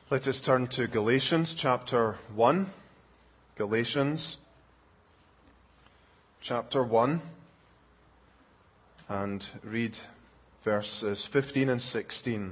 Let us turn to Galatians chapter 1. Galatians chapter 1 and read verses 15 and 16.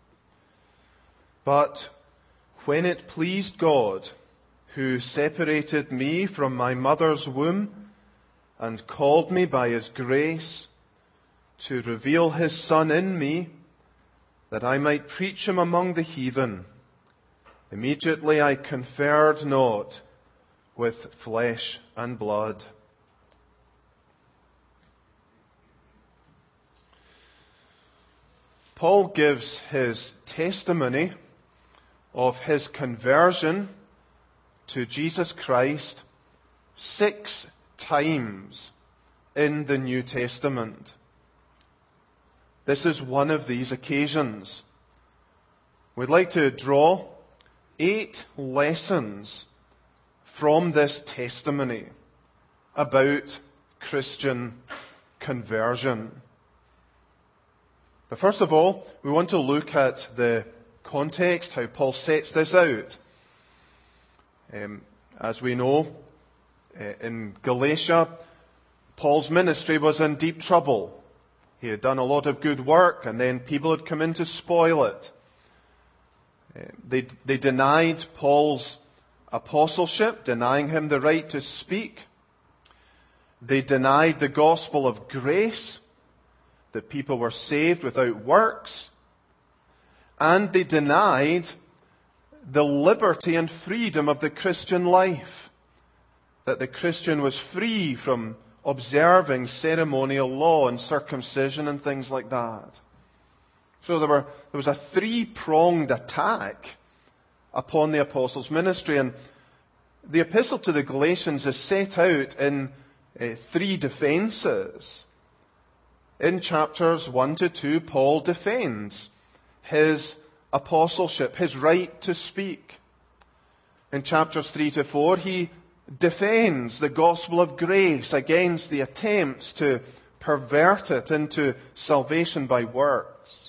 But when it pleased God, who separated me from my mother's womb and called me by his grace to reveal his Son in me, that I might preach him among the heathen, immediately I conferred not with flesh and blood. Paul gives his testimony of his conversion to Jesus Christ 6 times in the New Testament. This is one of these occasions. We'd like to draw 8 lessons from this testimony about Christian conversion. But first of all, we want to look at the context, how Paul sets this out. As we know, in Galatia, Paul's ministry was in deep trouble. He had done a lot of good work, and then people had come in to spoil it. They denied Paul's apostleship, denying him the right to speak. They denied the gospel of grace, that people were saved without works. And they denied the liberty and freedom of the Christian life, that the Christian was free from observing ceremonial law and circumcision and things like that. So there was a 3-pronged attack upon the apostles' ministry, and the epistle to the Galatians is set out in 3 defenses. In chapters 1 to 2, Paul defends his apostleship, his right to speak. In chapters 3 to 4, he defends the gospel of grace against the attempts to pervert it into salvation by works.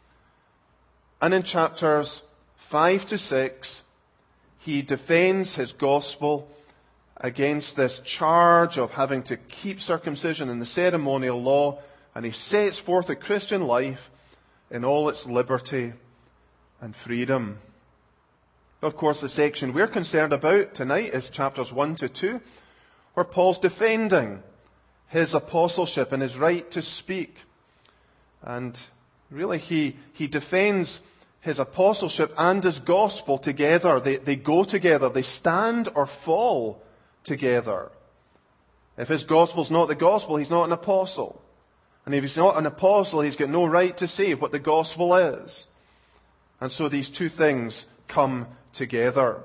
And in chapters 5 to 6, he defends his gospel against this charge of having to keep circumcision and the ceremonial law, and he sets forth a Christian life in all its liberty and freedom. Of course, the section we're concerned about tonight is chapters 1 to 2, where Paul's defending his apostleship and his right to speak. And really, he defends his apostleship and his gospel together. They go together. They stand or fall together. If his gospel's not the gospel, he's not an apostle. And if he's not an apostle, he's got no right to say what the gospel is. And so these 2 things come together.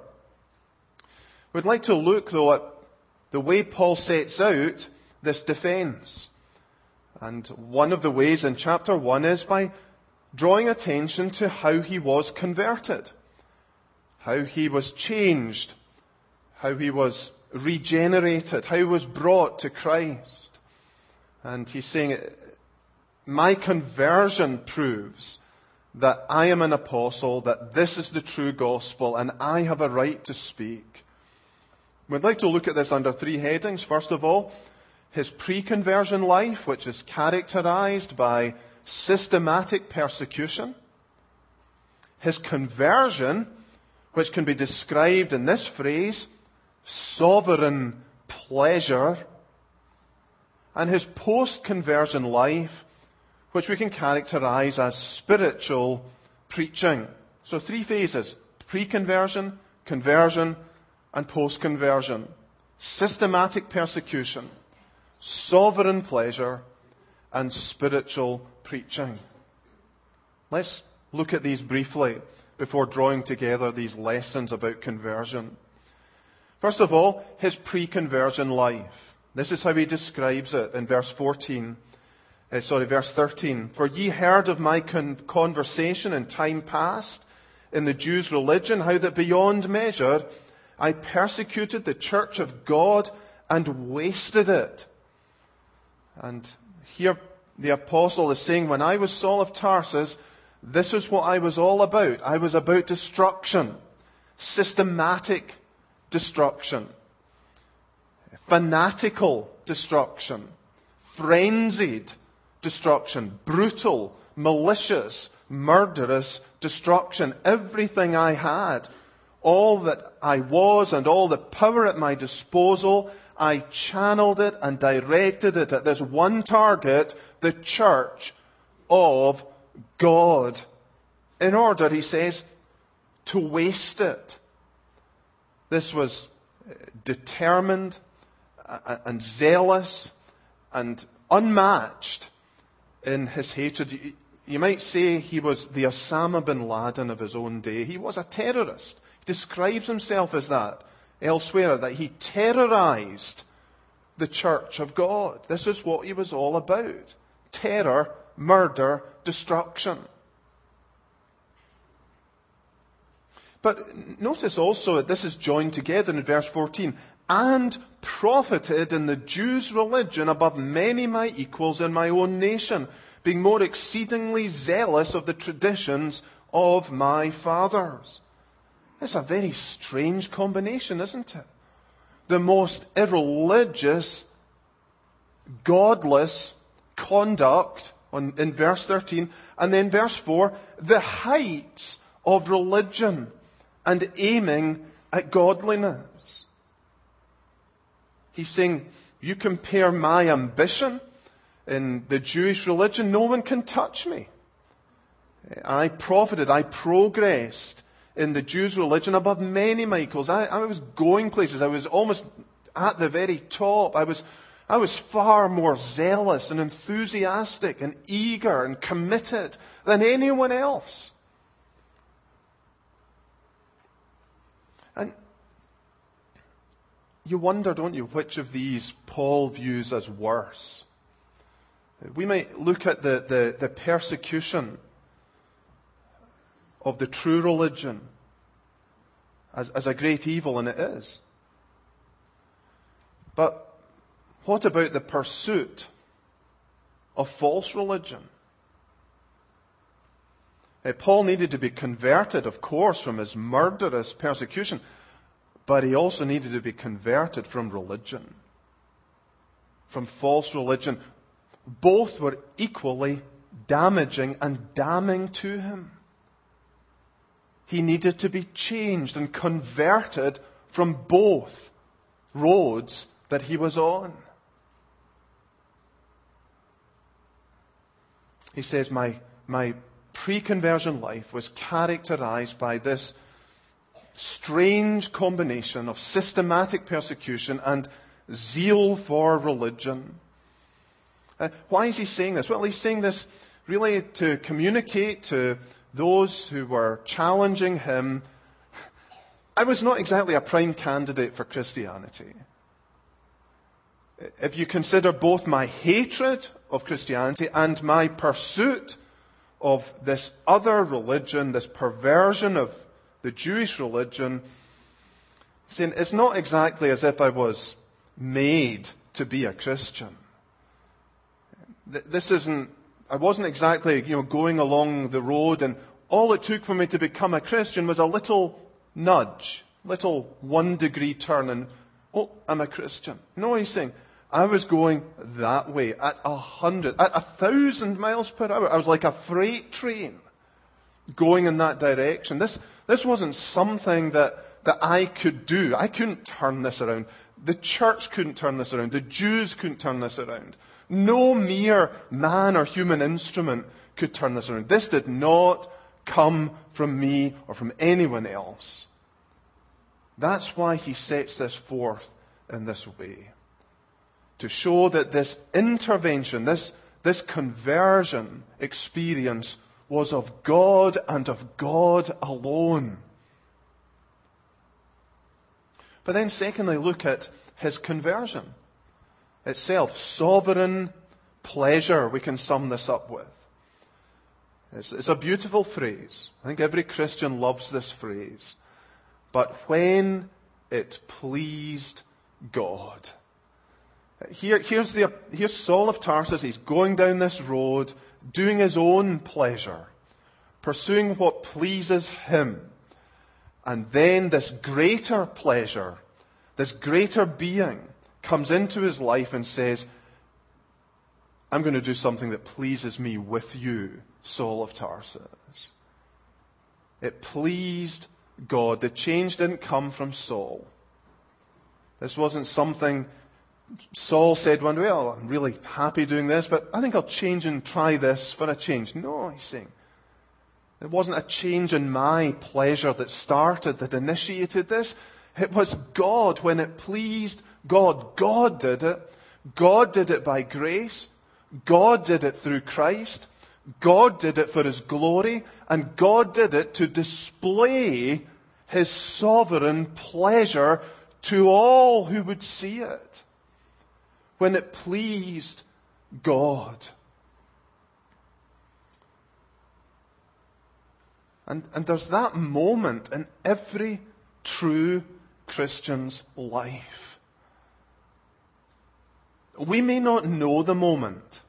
We'd like to look, though, at the way Paul sets out this defense. And one of the ways in chapter 1 is by drawing attention to how he was converted, how he was changed, how he was regenerated, how he was brought to Christ. And he's saying, my conversion proves that I am an apostle, that this is the true gospel, and I have a right to speak. We'd like to look at this under 3 headings. First of all, his pre-conversion life, which is characterized by systematic persecution. His conversion, which can be described in this phrase, sovereign pleasure. And his post-conversion life, which we can characterize as spiritual preaching. So 3 phases: pre-conversion, conversion, and post-conversion. Systematic persecution, sovereign pleasure, and spiritual preaching. Let's look at these briefly before drawing together these lessons about conversion. First of all, his pre-conversion life. This is how he describes it in verse 13. Verse 13. For ye heard of my conversation in time past in the Jews' religion, how that beyond measure I persecuted the church of God and wasted it. And here the apostle is saying, when I was Saul of Tarsus, This is what I was all about. I was about destruction, systematic destruction, fanatical destruction, frenzied destruction, brutal, malicious, murderous destruction. Everything I had, all that I was and all the power at my disposal, I channeled it and directed it at this one target, the church of God, in order, he says, to waste it. This was determined and zealous and unmatched in his hatred. You might say he was the Osama bin Laden of his own day. He was a terrorist. He describes himself as that elsewhere, that he terrorized the church of God. This is what he was all about. Terror, murder, destruction. But notice also that this is joined together in verse 14. And profited in the Jews' religion above many my equals in my own nation, being more exceedingly zealous of the traditions of my fathers. It's a very strange combination, isn't it? The most irreligious, godless conduct in verse 13, and then verse 4, the heights of religion and aiming at godliness. He's saying, you compare my ambition in the Jewish religion, no one can touch me. I profited, I progressed in the Jews' religion above many my equals. I was going places. I was almost at the very top. I was far more zealous and enthusiastic and eager and committed than anyone else. And you wonder, don't you, which of these Paul views as worse? We might look at the persecution of the true religion as a great evil, and it is. But what about the pursuit of false religion? Paul needed to be converted, of course, from his murderous persecution, but he also needed to be converted from religion, from false religion. Both were equally damaging and damning to him. He needed to be changed and converted from both roads that he was on. He says, my pre-conversion life was characterized by this strange combination of systematic persecution and zeal for religion. Why is he saying this? Well, he's saying this really to communicate to those who were challenging him. I was not exactly a prime candidate for Christianity. If you consider both my hatred of Christianity and my pursuit of this other religion, this perversion of the Jewish religion, saying it's not exactly as if I was made to be a Christian. I wasn't exactly, going along the road, and all it took for me to become a Christian was a little nudge, little 1-degree turn, and I'm a Christian. No, he's saying, I was going that way at 1,000 miles per hour. I was like a freight train going in that direction. This wasn't something that I could do. I couldn't turn this around. The church couldn't turn this around. The Jews couldn't turn this around. No mere man or human instrument could turn this around. This did not come from me or from anyone else. That's why he sets this forth in this way. To show that this intervention, this conversion experience was of God and of God alone. But then secondly, look at his conversion itself. Sovereign pleasure, we can sum this up with. It's a beautiful phrase. I think every Christian loves this phrase. But when it pleased God. Here's Saul of Tarsus. He's going down this road, doing his own pleasure, pursuing what pleases him. And then this greater pleasure, this greater being comes into his life and says, I'm going to do something that pleases me with you, Saul of Tarsus. It pleased God. The change didn't come from Saul. This wasn't something Saul said one day, well, I'm really happy doing this, but I think I'll change and try this for a change. No, he's saying, it wasn't a change in my pleasure that started, that initiated this. It was God. When it pleased God, God did it. God did it by grace. God did it through Christ. God did it for his glory. And God did it to display his sovereign pleasure to all who would see it. When it pleased God. And there's that moment in every true Christian's life. We may not know the moment.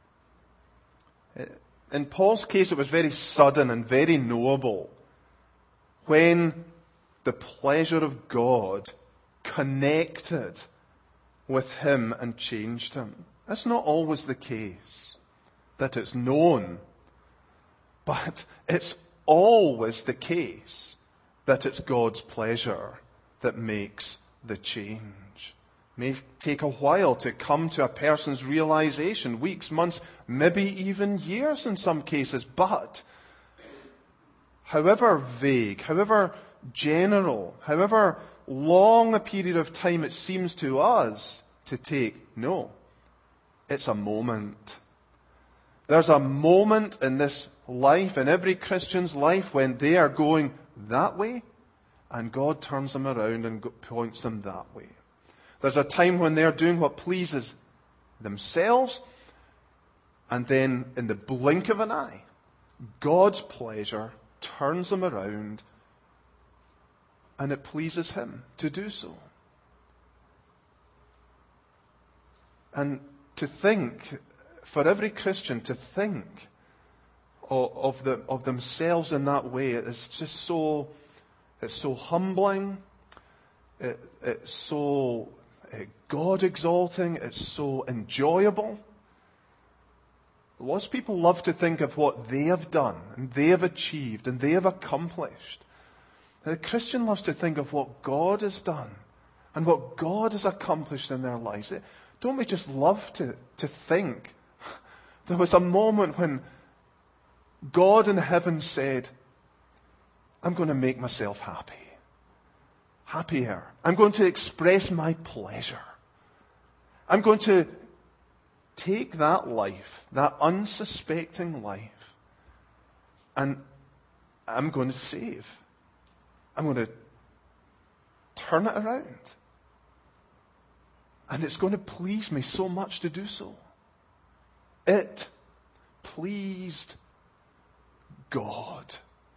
In Paul's case, it was very sudden and very knowable when the pleasure of God connected with him and changed him. That's not always the case, that it's known, but it's always the case that it's God's pleasure that makes the change. It may take a while to come to a person's realization, weeks, months, maybe even years in some cases, but however vague, however general, however long a period of time it seems to us to take, no, it's a moment. There's a moment in this life, in every Christian's life, when they are going that way, and God turns them around and points them that way. There's a time when they're doing what pleases themselves, and then in the blink of an eye, God's pleasure turns them around, and it pleases him to do so. And to think, for every Christian to think of themselves in that way, it's just so, it's so humbling, it's so God-exalting, it's so enjoyable. Lots of people love to think of what they have done, and they have achieved, and they have accomplished. The Christian loves to think of what God has done, and what God has accomplished in their lives. Don't we just love to think? There was a moment when God in heaven said, I'm going to make myself happy. Happier. I'm going to express my pleasure. I'm going to take that life, that unsuspecting life, and I'm going to save. I'm going to turn it around. And it's going to please me so much to do so. It pleased God.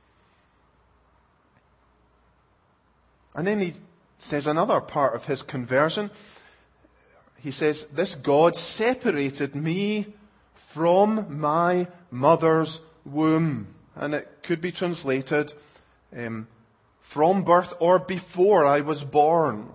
And then he says another part of his conversion. He says, this God separated me from my mother's womb. And it could be translated, from birth or before I was born.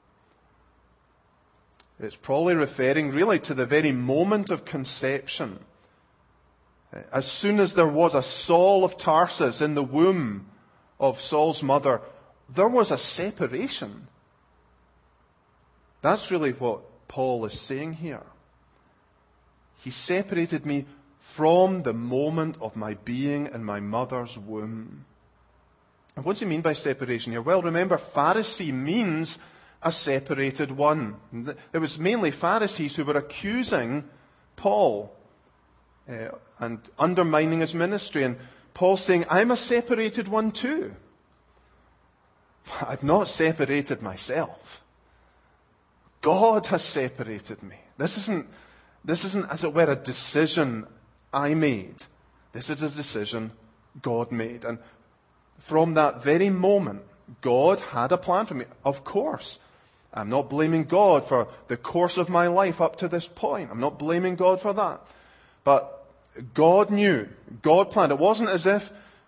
It's probably referring really to the very moment of conception. As soon as there was a Saul of Tarsus in the womb of Saul's mother, there was a separation. That's really what Paul is saying here. He separated me from the moment of my being in my mother's womb. And what does he mean by separation here? Well, remember, Pharisee means a separated one. It was mainly Pharisees who were accusing Paul and undermining his ministry. And Paul's saying, I'm a separated one too. I've not separated myself. God has separated me. This isn't, as it were, a decision I made. This is a decision God made. And from that very moment, God had a plan for me. Of course, I'm not blaming God for the course of my life up to this point. I'm not blaming God for that. But God knew. God planned. It wasn't as if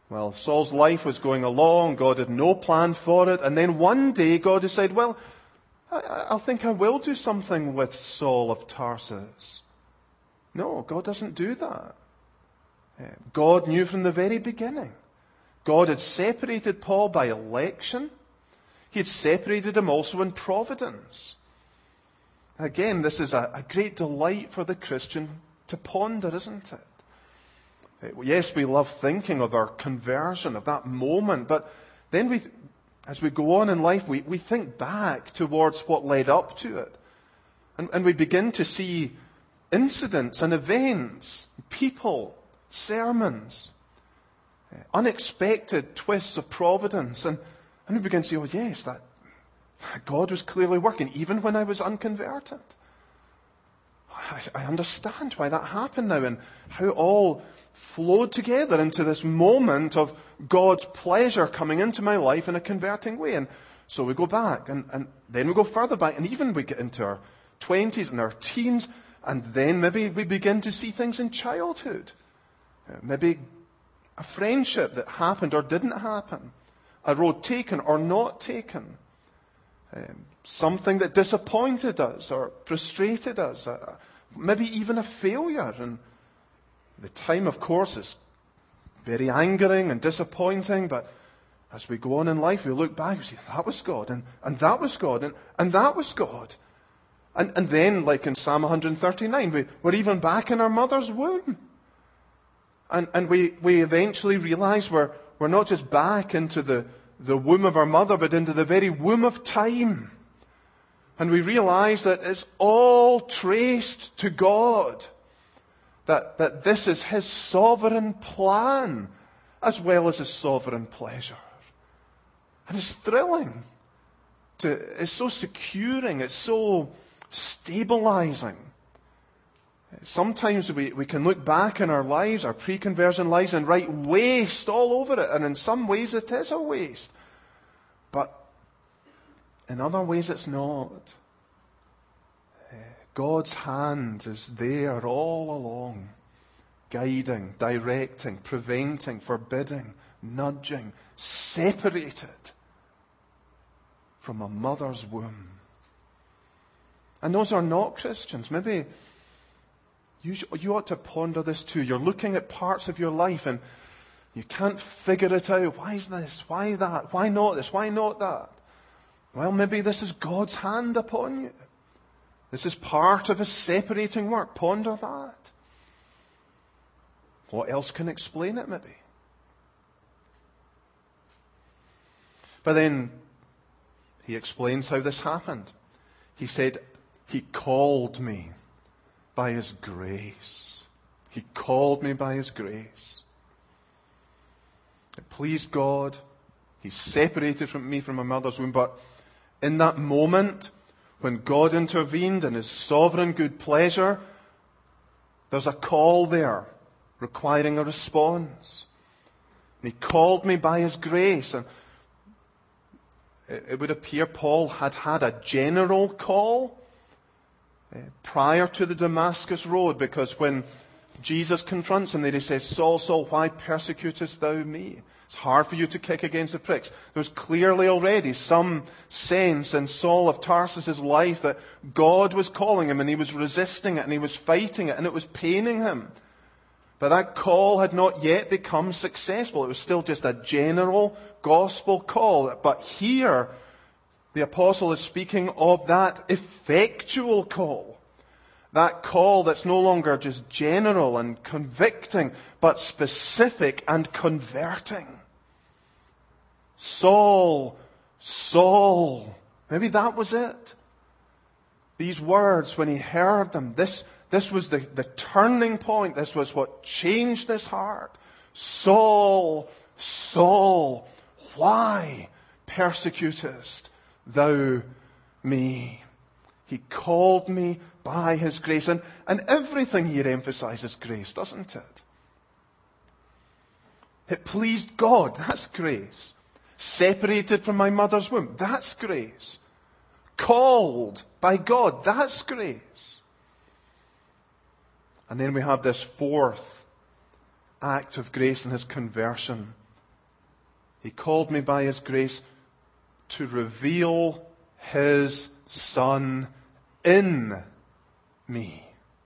Well, Saul's life was going along. God had no plan for it. And then one day God decided, well, I think I will do something with Saul of Tarsus. No, God doesn't do that. God knew from the very beginning. God had separated Paul by election. He had separated him also in providence. Again, this is a great delight for the Christian to ponder, isn't it? Yes, we love thinking of our conversion, of that moment, but then as we go on in life, we think back towards what led up to it. And we begin to see incidents and events, people, sermons, unexpected twists of providence. And we begin to say, oh yes, that God was clearly working, even when I was unconverted. I understand why that happened now and how all flowed together into this moment of God's pleasure coming into my life in a converting way. And so we go back and then we go further back and even we get into our 20s and our teens and then maybe we begin to see things in childhood. Maybe a friendship that happened or didn't happen. A road taken or not taken. Something that disappointed us or frustrated us. Maybe even a failure. And the time, of course, is very angering and disappointing. But as we go on in life, we look back and say, that was God. And that was God. And that was God. And then, like in Psalm 139, we're even back in our mother's womb. And we eventually realize we're not just back into the womb of our mother, but into the very womb of time. And we realize that it's all traced to God. That this is His sovereign plan, as well as His sovereign pleasure. And it's thrilling. It's so securing. It's so stabilizing. Sometimes we can look back in our lives, our pre-conversion lives, and write waste all over it. And in some ways it is a waste. But in other ways it's not. God's hand is there all along, guiding, directing, preventing, forbidding, nudging, separated from a mother's womb. And those are not Christians. Maybe you ought to ponder this too. You're looking at parts of your life and you can't figure it out. Why is this? Why that? Why not this? Why not that? Well, maybe this is God's hand upon you. This is part of His separating work. Ponder that. What else can explain it, maybe? But then he explains how this happened. He said, He called me by His grace. He called me by His grace. It pleased God. He separated me from my mother's womb. But in that moment, when God intervened in His sovereign good pleasure, there's a call there requiring a response. And He called me by His grace. And it would appear Paul had had a general call prior to the Damascus road, because when Jesus confronts him there, He says, Saul, Saul, why persecutest thou me? It's hard for you to kick against the pricks. There was clearly already some sense in Saul of Tarsus' life that God was calling him and he was resisting it and he was fighting it and it was paining him. But that call had not yet become successful. It was still just a general gospel call. But here, the apostle is speaking of that effectual call. That call that's no longer just general and convicting, but specific and converting. Saul, Saul. Maybe that was it. These words, when he heard them, this was the turning point. This was what changed his heart. Saul, Saul, why persecutest thou me? He called me by His grace. And everything here emphasizes grace, doesn't it? It pleased God. That's grace. Separated from my mother's womb. That's grace. Called by God. That's grace. And then we have this fourth act of grace in his conversion. He called me by his grace to reveal his Son in me.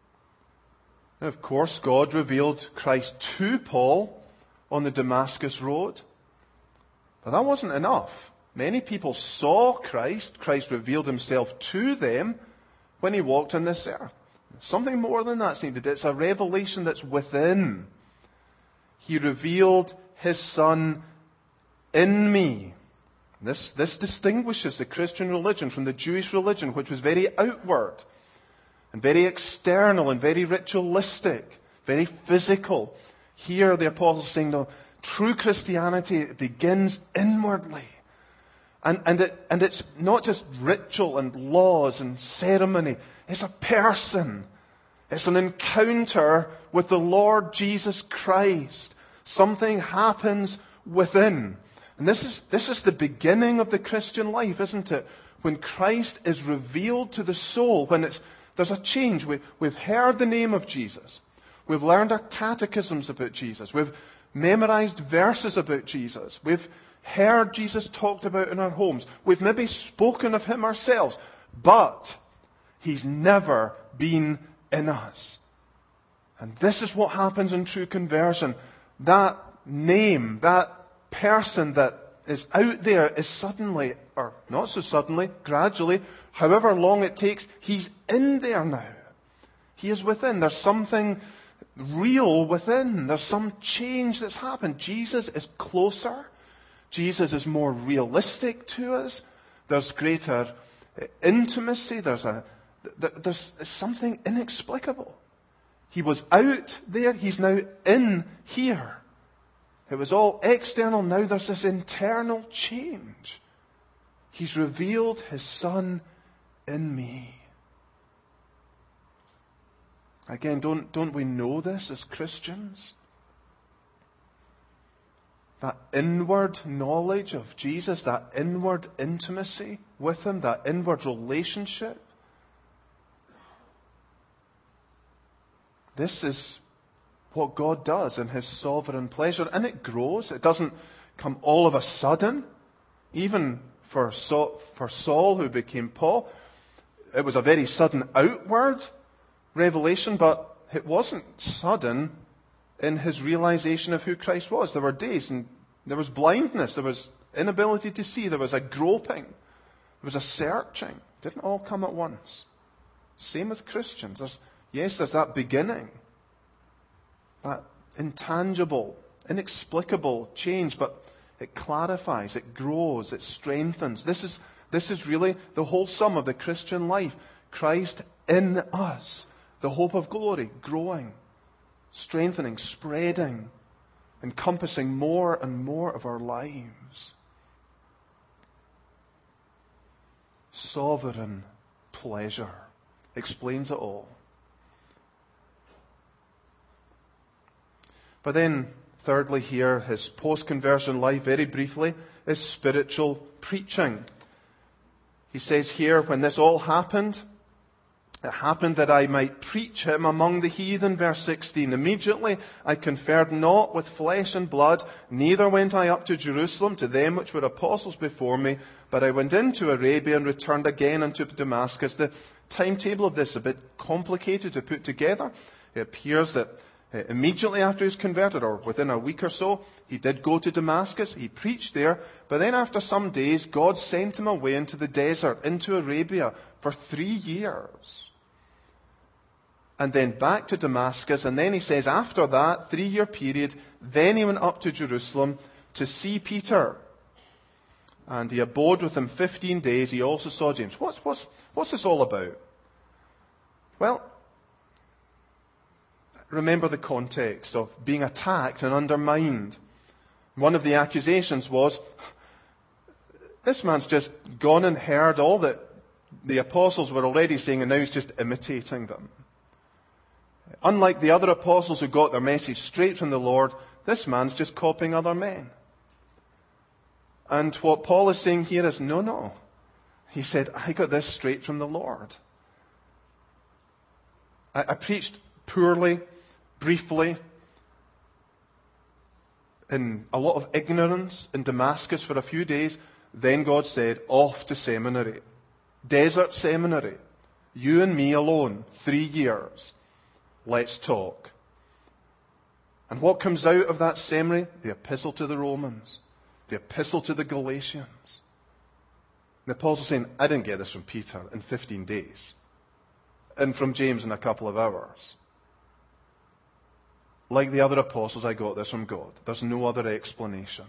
Now, of course, God revealed Christ to Paul on the Damascus road. But that wasn't enough. Many people saw Christ. Christ revealed himself to them when he walked on this earth. Something more than that's needed. It's a revelation that's within. He revealed his Son in me. This distinguishes the Christian religion from the Jewish religion, which was very outward and very external and very ritualistic, very physical. Here the apostle is saying, no, true Christianity begins inwardly. And it's not just ritual and laws and ceremony. It's a person. It's an encounter with the Lord Jesus Christ. Something happens within. And this is the beginning of the Christian life, isn't it? When Christ is revealed to the soul, when there's a change. We've heard the name of Jesus. We've learned our catechisms about Jesus. We've memorized verses about Jesus. We've heard Jesus talked about in our homes. We've maybe spoken of him ourselves. But he's never been in us. And this is what happens in true conversion. That name, that person that is out there is suddenly, or not so suddenly, gradually, however long it takes, he's in there now. He is within. There's something real within. There's some change that's happened. Jesus is closer. Jesus is more realistic to us. There's greater intimacy. There's something inexplicable. He was out there. He's now in here. It was all external. Now there's this internal change. He's revealed his Son in me. Again, don't we know this as Christians? That inward knowledge of Jesus, that inward intimacy with him, that inward relationship. This is what God does in his sovereign pleasure. And it grows. It doesn't come all of a sudden. Even for Saul, who became Paul, it was a very sudden outward revelation, but it wasn't sudden in his realization of who Christ was. There were days, and there was blindness, there was inability to see, there was a groping, there was a searching. It didn't all come at once. Same with Christians. There's that beginning, that intangible, inexplicable change, but it clarifies, it grows, it strengthens. This is really the whole sum of the Christian life. Christ in us, the hope of glory, growing, strengthening, spreading, encompassing more and more of our lives. Sovereign pleasure explains it all. But then, thirdly here, his post-conversion life, very briefly, is spiritual preaching. He says here, when this all happened, it happened that I might preach him among the heathen, verse 16. Immediately I conferred not with flesh and blood, neither went I up to Jerusalem to them which were apostles before me, but I went into Arabia and returned again unto Damascus. The timetable of this is a bit complicated to put together. It appears that immediately after he was converted, or within a week or so, he did go to Damascus. He preached there. But then after some days, God sent him away into the desert, into Arabia, for 3 years. And then back to Damascus. And then he says, after that 3-year period, then he went up to Jerusalem to see Peter. And he abode with him 15 days. He also saw James. What's this all about? Well, remember the context of being attacked and undermined. One of the accusations was, this man's just gone and heard all that the apostles were already saying, and now he's just imitating them. Unlike the other apostles who got their message straight from the Lord, this man's just copying other men. And what Paul is saying here is, no. He said, I got this straight from the Lord. I preached poorly, briefly. in a lot of ignorance in Damascus for a few days. Then God said, off to seminary. Desert seminary. You and me alone. 3 years. Let's talk. And what comes out of that seminary? The epistle to the Romans. The epistle to the Galatians. And the apostle's saying, I didn't get this from Peter in 15 days. And from James in a couple of hours. Like the other apostles, I got this from God. There's no other explanation.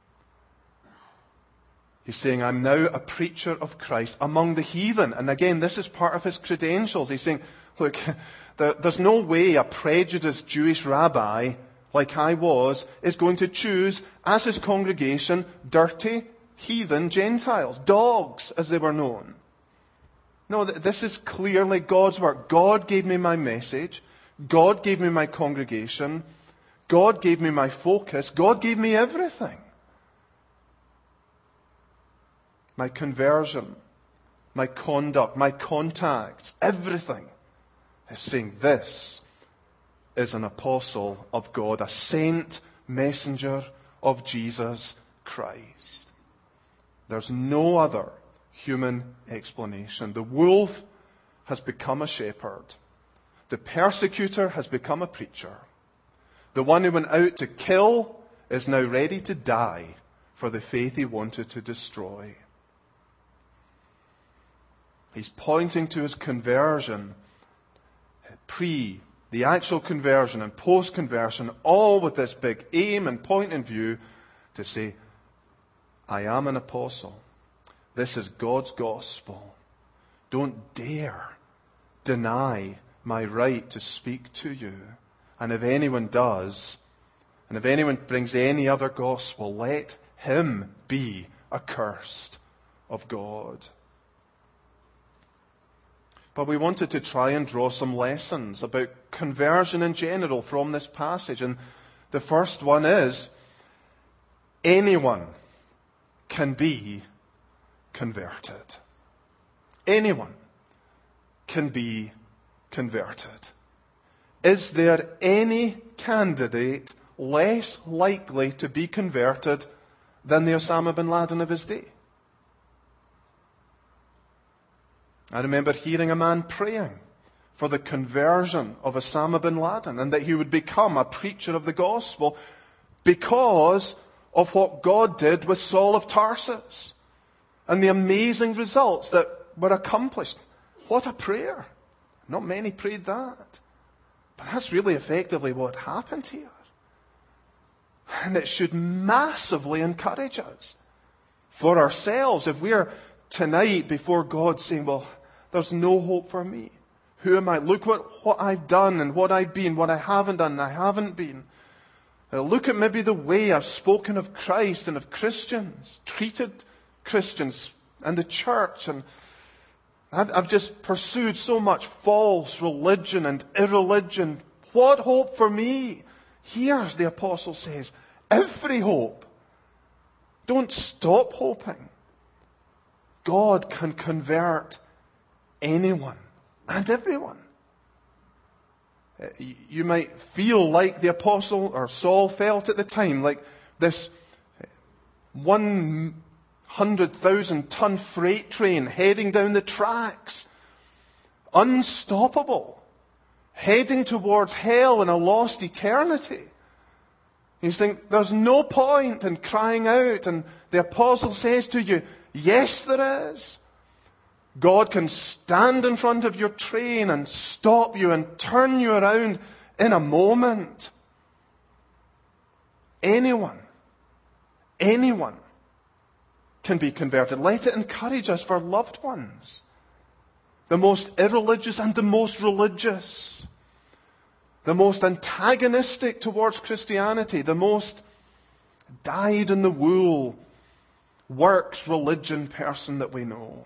He's saying, I'm now a preacher of Christ among the heathen. And again, this is part of his credentials. He's saying, look, there's no way a prejudiced Jewish rabbi, like I was, is going to choose as his congregation dirty, heathen Gentiles, dogs, as they were known. No, this is clearly God's work. God gave me my message. God gave me my congregation. God gave me my focus. God gave me everything. My conversion, my conduct, my contacts, everything is saying this is an apostle of God, a sent messenger of Jesus Christ. There's no other human explanation. The wolf has become a shepherd. The persecutor has become a preacher. The one who went out to kill is now ready to die for the faith he wanted to destroy. He's pointing to his conversion, the actual conversion and post-conversion, all with this big aim and point in view to say, I am an apostle. This is God's gospel. Don't dare deny my right to speak to you. And if anyone does, and if anyone brings any other gospel, let him be accursed of God. But we wanted to try and draw some lessons about conversion in general from this passage. And the first one is, anyone can be converted. Anyone can be converted. Is there any candidate less likely to be converted than the Osama bin Laden of his day? I remember hearing a man praying for the conversion of Osama bin Laden and that he would become a preacher of the gospel because of what God did with Saul of Tarsus and the amazing results that were accomplished. What a prayer. Not many prayed that. But that's really effectively what happened here. And it should massively encourage us for ourselves. If we're tonight before God saying, well, there's no hope for me. Who am I? Look what I've done and what I've been, what I haven't done and I haven't been. Look at maybe the way I've spoken of Christ and of Christians, treated Christians and the church, and I've just pursued so much false religion and irreligion. What hope for me? Here's the apostle says, every hope. Don't stop hoping. God can convert anyone and everyone. You might feel like the apostle or Saul felt at the time, like this 100,000-ton freight train heading down the tracks, unstoppable, heading towards hell and a lost eternity. You think there's no point in crying out, and the apostle says to you, yes, there is. God can stand in front of your train and stop you and turn you around in a moment. Anyone can be converted. Let it encourage us for loved ones. The most irreligious and the most religious. The most antagonistic towards Christianity. The most dyed-in-the-wool works religion person that we know.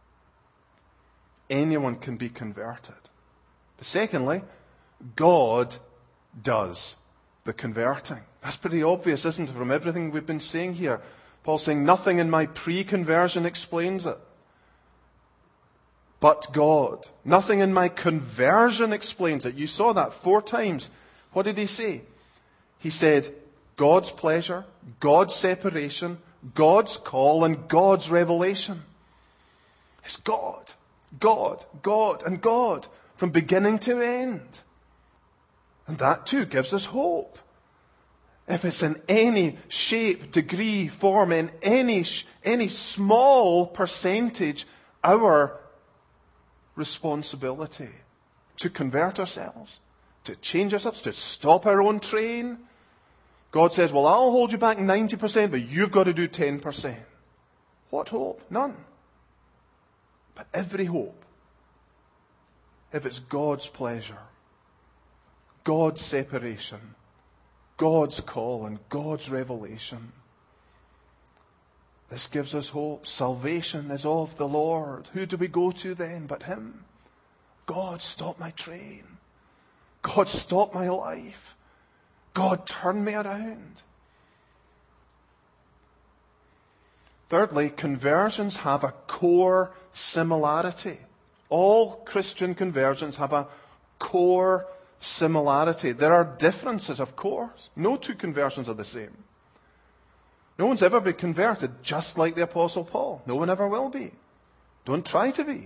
Anyone can be converted. But secondly, God does the converting. That's pretty obvious, isn't it, from everything we've been saying here. Paul's saying, nothing in my pre-conversion explains it. But God. Nothing in my conversion explains it. You saw that 4 times. What did he say? He said, God's pleasure, God's separation, God's call, and God's revelation. It's God, God, God, and God from beginning to end. And that too gives us hope. If it's in any shape, degree, form, in any small percentage, our responsibility to convert ourselves, to change ourselves, to stop our own train. God says, well, I'll hold you back 90%, but you've got to do 10%. What hope? None. But every hope, if it's God's pleasure, God's separation, God's call, and God's revelation, this gives us hope. Salvation is of the Lord. Who do we go to then but Him? God, stop my train. God, stop my life. God, turn me around. Thirdly, conversions have a core similarity. All Christian conversions have a core similarity. There are differences, of course. No two conversions are the same. No one's ever been converted just like the Apostle Paul. No one ever will be. Don't try to be.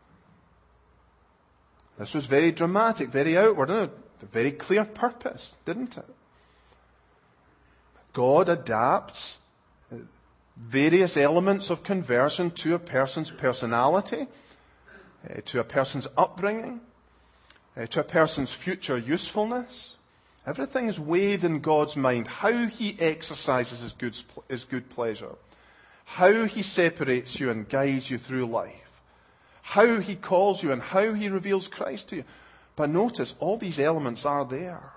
This was very dramatic, very outward, and a very clear purpose, didn't it? God adapts various elements of conversion to a person's personality, to a person's upbringing, to a person's future usefulness. Everything is weighed in God's mind. How He exercises His good pleasure. How He separates you and guides you through life. How He calls you and how He reveals Christ to you. But notice, all these elements are there.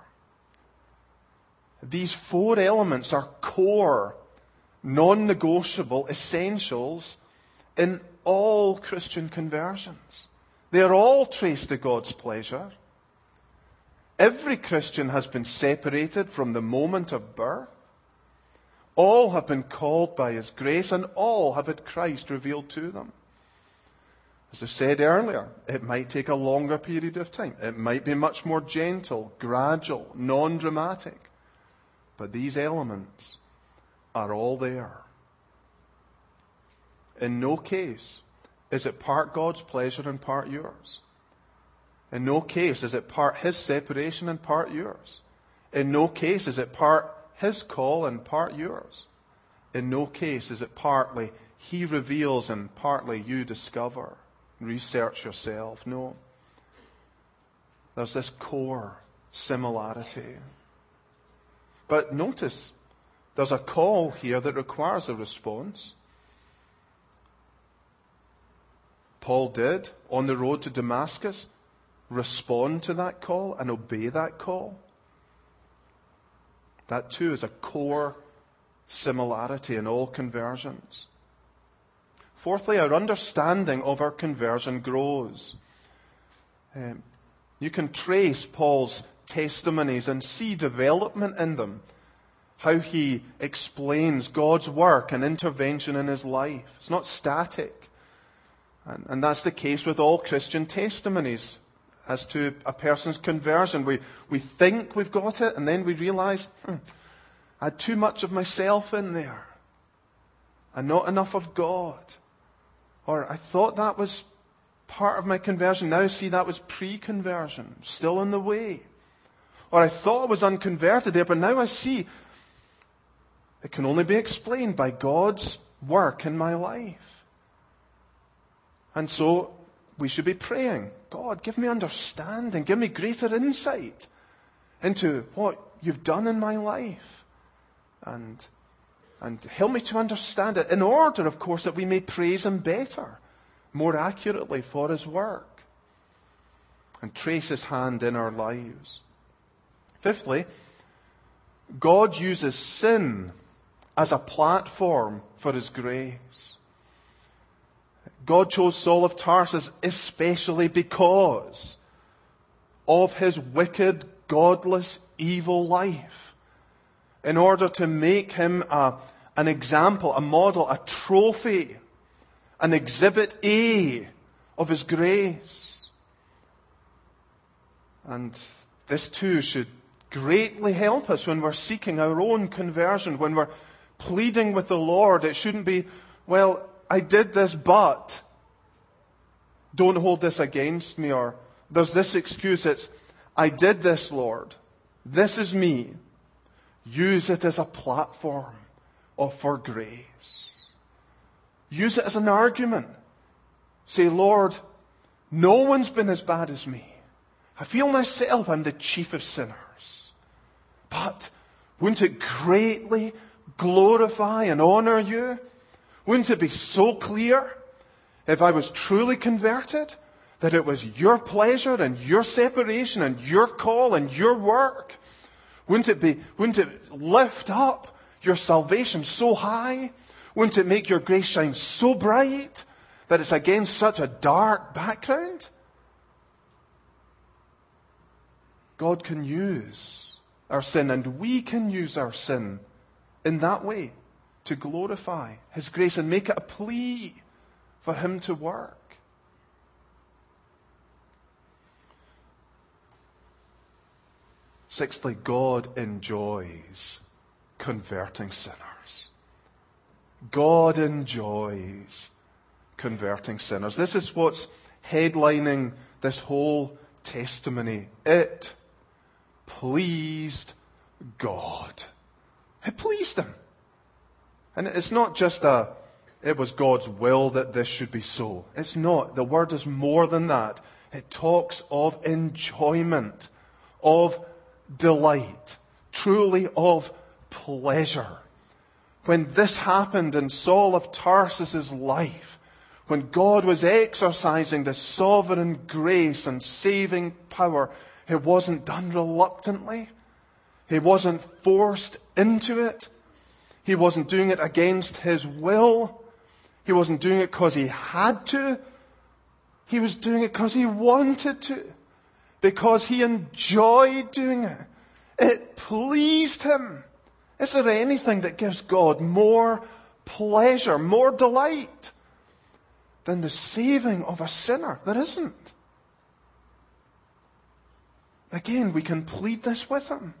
These four elements are core, non-negotiable essentials in all Christian conversions. They are all traced to God's pleasure. Every Christian has been separated from the moment of birth. All have been called by His grace, and all have had Christ revealed to them. As I said earlier, it might take a longer period of time. It might be much more gentle, gradual, non-dramatic. But these elements are all there. In no case is it part God's pleasure and part yours. In no case is it part His separation and part yours. In no case is it part His call and part yours. In no case is it partly He reveals and partly you discover. Research yourself. No. There's this core similarity. But notice, there's a call here that requires a response. Paul did, on the road to Damascus, respond to that call and obey that call. That too is a core similarity in all conversions. Fourthly, our understanding of our conversion grows. You can trace Paul's testimonies and see development in them. How he explains God's work and intervention in his life. It's not static. And that's the case with all Christian testimonies as to a person's conversion. We think we've got it, and then we realize, I had too much of myself in there. And not enough of God. Or I thought that was part of my conversion. Now see, that was pre-conversion. Still in the way. Or I thought I was unconverted there, but now I see it can only be explained by God's work in my life. And so we should be praying, God, give me understanding, give me greater insight into what you've done in my life. And help me to understand it in order, of course, that we may praise Him better, more accurately for His work. And trace His hand in our lives. Fifthly, God uses sin as a platform for His grace. God chose Saul of Tarsus especially because of his wicked, godless, evil life, in order to make him an example, a model, a trophy, an exhibit A of His grace. And this too should greatly help us when we're seeking our own conversion, when we're pleading with the Lord. It shouldn't be, well, I did this, but don't hold this against me, or there's this excuse. It's, I did this, Lord. This is me. Use it as a platform for grace. Use it as an argument. Say, Lord, no one's been as bad as me. I feel myself, I'm the chief of sinners. But wouldn't it greatly glorify and honor you? Wouldn't it be so clear if I was truly converted that it was your pleasure and your separation and your call and your work? Wouldn't it lift up your salvation so high? Wouldn't it make your grace shine so bright that it's against such a dark background? God can use our sin, and we can use our sin in that way to glorify His grace and make it a plea for Him to work. Sixthly, God enjoys converting sinners. God enjoys converting sinners. This is what's headlining this whole testimony. It pleased God. It pleased Him. And it's not just it was God's will that this should be so. It's not. The word is more than that. It talks of enjoyment, of delight, truly of pleasure. When this happened in Saul of Tarsus's life, when God was exercising the sovereign grace and saving power, it wasn't done reluctantly. He wasn't forced into it. He wasn't doing it against his will. He wasn't doing it because he had to. He was doing it because he wanted to. Because he enjoyed doing it. It pleased him. Is there anything that gives God more pleasure, more delight than the saving of a sinner? There isn't. Again, we can plead this with Him.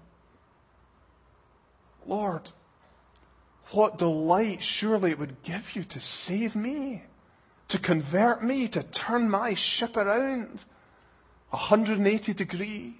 Lord, what delight surely it would give you to save me, to convert me, to turn my ship around 180 degrees.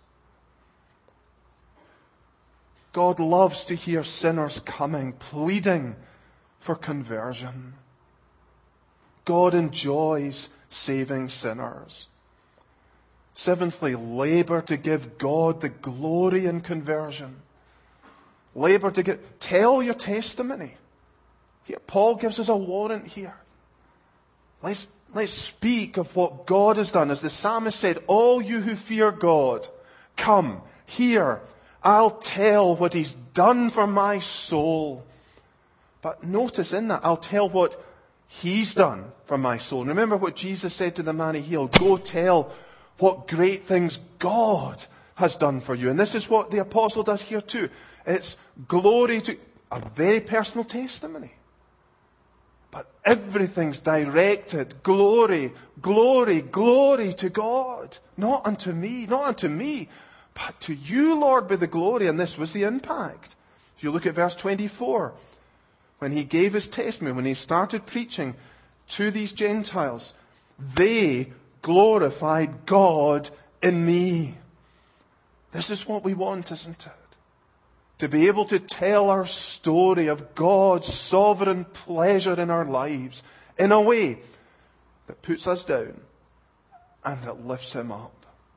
God loves to hear sinners coming, pleading for conversion. God enjoys saving sinners. Seventhly, labor to give God the glory in conversion. Labor to tell your testimony. Here, Paul gives us a warrant here. Let's speak of what God has done. As the psalmist said, all you who fear God, come, hear. I'll tell what He's done for my soul. But notice in that, I'll tell what He's done for my soul. And remember what Jesus said to the man He healed. Go tell what great things God has done for you. And this is what the apostle does here too. It's glory to a very personal testimony. But everything's directed. Glory, glory, glory to God. Not unto me, but to you, Lord, be the glory. And this was the impact. If you look at verse 24, when he gave his testimony, when he started preaching to these Gentiles, they glorified God in me. This is what we want, isn't it? To be able to tell our story of God's sovereign pleasure in our lives in a way that puts us down and that lifts Him up.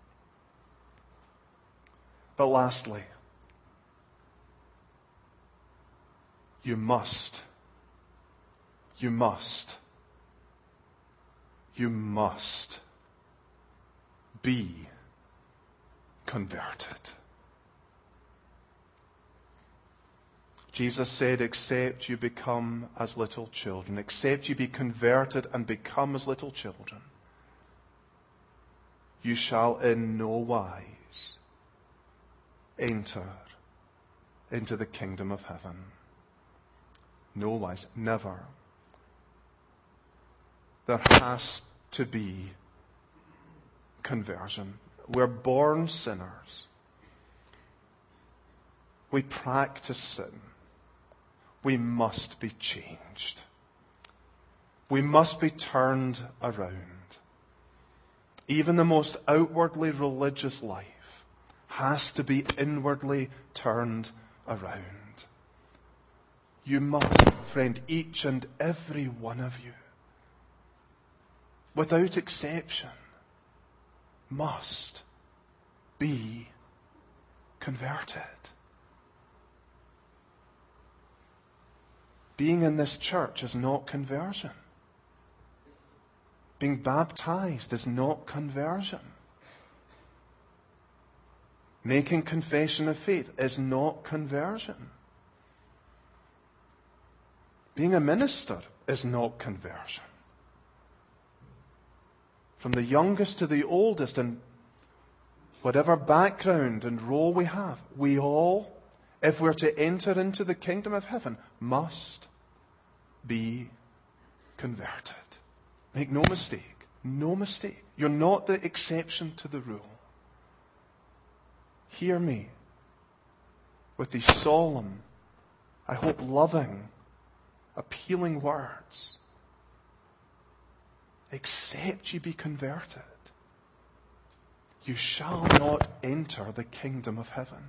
But lastly, you must be converted. Jesus said, except you become as little children, except you be converted and become as little children, you shall in no wise enter into the kingdom of heaven. No wise, never. There has to be conversion. We're born sinners. we practice sin, we must be changed. We must be turned around. Even the most outwardly religious life has to be inwardly turned around. You must, friend, each and every one of you, without exception, must be converted. Being in this church is not conversion. Being baptized is not conversion. Making confession of faith is not conversion. Being a minister is not conversion. From the youngest to the oldest, and whatever background and role we have, we all, if we're to enter into the kingdom of heaven, must be converted. Make no mistake. No mistake. You're not the exception to the rule. Hear me with these solemn, I hope loving, appealing words. Except ye be converted, you shall not enter the kingdom of heaven.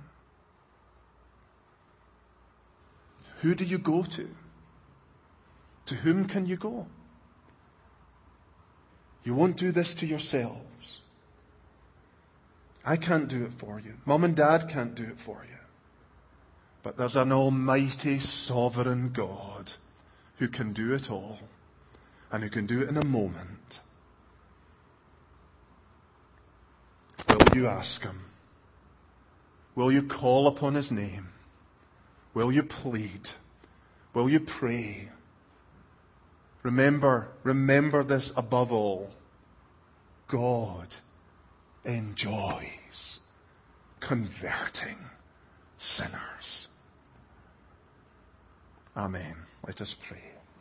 Who do you go to? To whom can you go? You won't do this to yourselves. I can't do it for you. Mum and Dad can't do it for you. But there's an almighty, sovereign God who can do it all, and who can do it in a moment. Will you ask him? Will you call upon his name? Will you plead? Will you pray? Remember this above all. God enjoys converting sinners. Amen. Let us pray.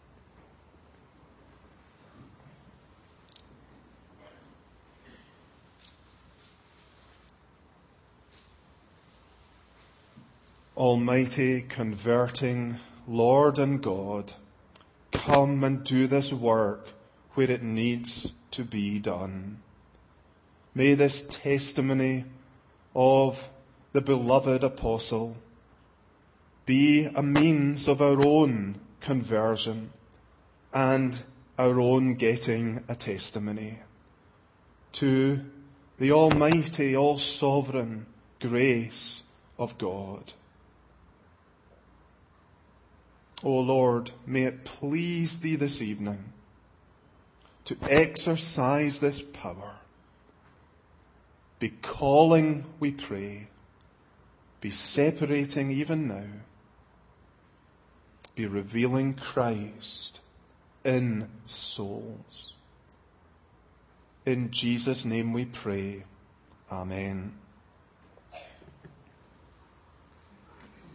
Almighty, converting Lord and God, come and do this work where it needs to be done. May this testimony of the beloved apostle be a means of our own conversion and our own getting a testimony to the almighty, all-sovereign grace of God. O Lord, may it please thee this evening to exercise this power. Be calling, we pray. Be separating even now. Be revealing Christ in souls. In Jesus' name we pray. Amen.